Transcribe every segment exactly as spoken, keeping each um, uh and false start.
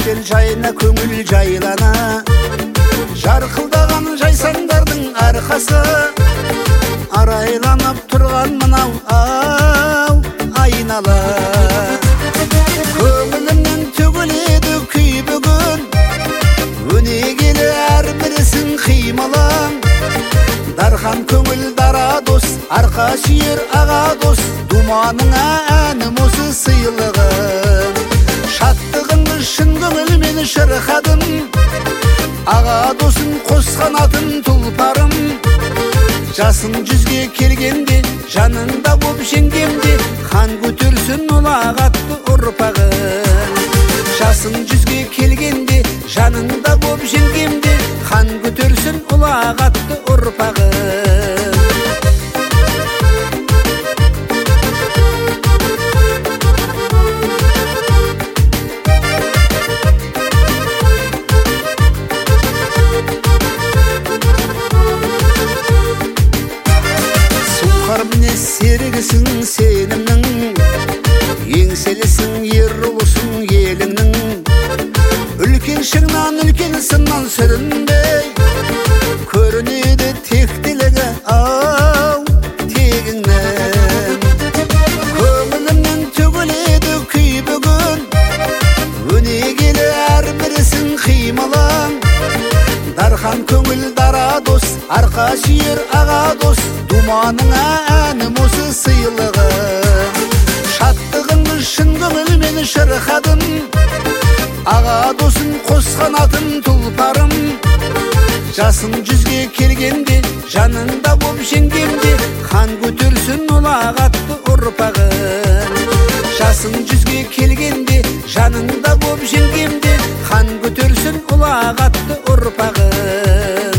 бел жайына көңіл жайлана, жарқылдаған жайсаңдардың арқасы, арайланып тұрған мынау ау айнала. Көңілімнен төгіледі күй бүгін, өнегелі әрбірісің қимылың. Дархан көңіл дара дос, арқа сүйер аға дос, думаныңа әнім осы сыйлығым. Шаттығыңды шын көңілмен шырқадым, аға досын қосқан атын тұлпарым. Жасың жүзге келгенде, жанында боп жеңгемде, қан көтерсін ұлағатты ұрпағын. Жасың жүзге келгенде, жанында боп жеңгемде, қан көтерсін ұлағатты ұрпағын. Мінез серігісің сенімнің, еңселісің ер ұлысың еліңнің. Үлкен шыңнан үлкен сыннан сүрінбей, көрінеді тектілігі ау тегіңнен. Көңілімнен төгіледі күй бүгін, өнегелі әрбірісің қимылың. Дархан көңіл дара дос, арқа сүйер аға дос, думаныңа әнім осы сыйлығым. Шаттығыңды шын көңілмен шырқадым, аға досын қосқан атын тұлпарым. Жасың жүзге келгенде, жанында боп жеңгемде, қан көтерсін ұлағатты ұрпағын. Жасың жүзге келгенде, жанында боп жеңгемде, қан көтерсін ұлағатты ұрпағын.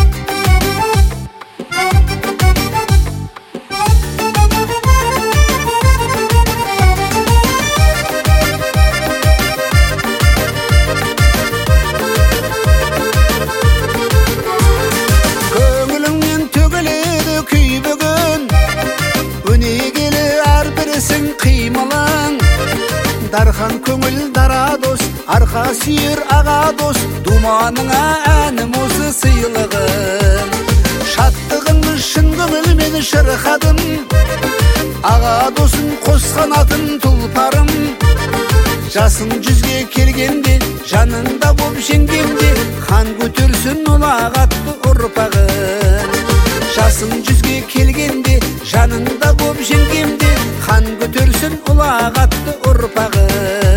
Дархан көңіл дара дос, арқа сүйер аға дос, думаныңа әнім осы сыйлығым. Шаттығыңды шын көңілмен шырқадым, аға досын қосқан атын тұлпарым. Жасың жүзге келгенде, жанында боп жеңгемде, қан көтерсін ұлағатты ұрпағын. Жасың жүзге келгенде, жанында боп жеңгемде, қан көтерсін ұлағатты ұрпағын.